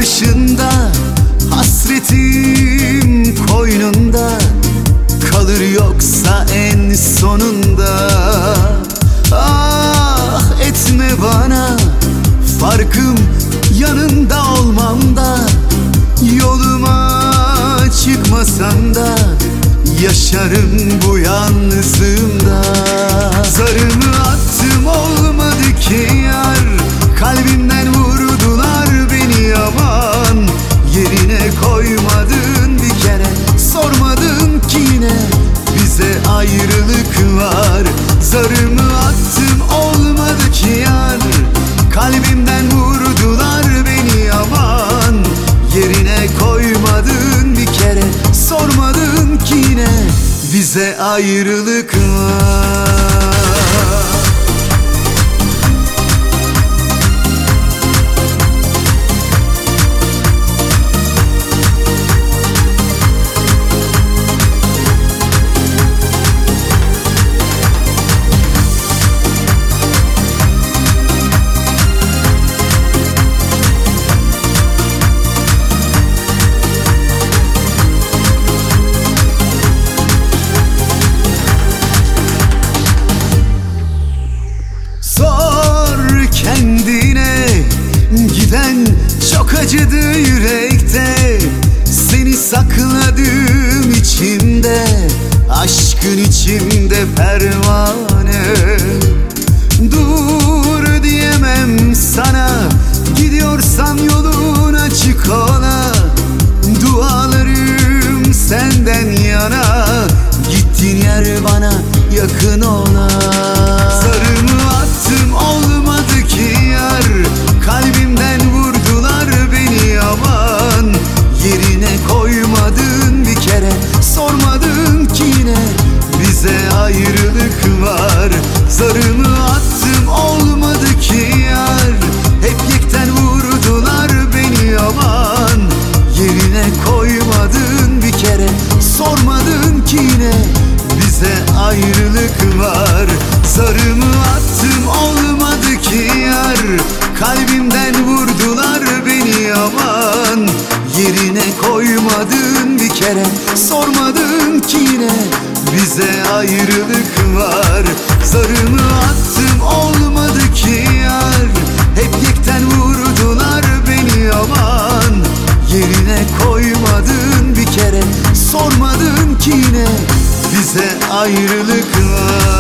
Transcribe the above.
başında, hasretim koynunda kalır yoksa en sonunda. Ah etme bana farkım yanında olmam da, yoluma çıkmasan da yaşarım bu yalnızlığımda. Zarımı attım olmadı ki yar, kalbimden vurdular beni aman. Yerine koymadın bir kere, sormadın ki yine bize ayrılık var. Zarımı attım olmadı ki yar, kalbimden vurdular beni aman. Yerine koymadın bir kere, sormadın ki yine bize ayrılık var. Kendine giden çok acıdı yürekte, seni sakladım içimde, aşkın içimde pervane. Dur diyemem sana, gidiyorsan yolun açık ola. Dualarım senden yana, gittiğin yer bana yakın ola. Zarımı attım olmadı ki yar, kalbimden vurdular beni aman. Yerine koymadın bir kere, sormadın ki yine bize ayrılık var. Zarımı attım olmadı ki yar, hep yekten vurdular beni aman. Yerine koymadın bir kere, sormadın ki yine bize ayrılık var. Zarımı attım olmadı ki yar, kalbimden vurdular beni aman. Yerine koymadın bir kere, sormadın ki yine bize ayrılık var. Zarımı attım olmadı ki yar, hep yekten vurdular beni aman. Yerine koymadın bir kere, sormadın ki yine bize ayrılık var.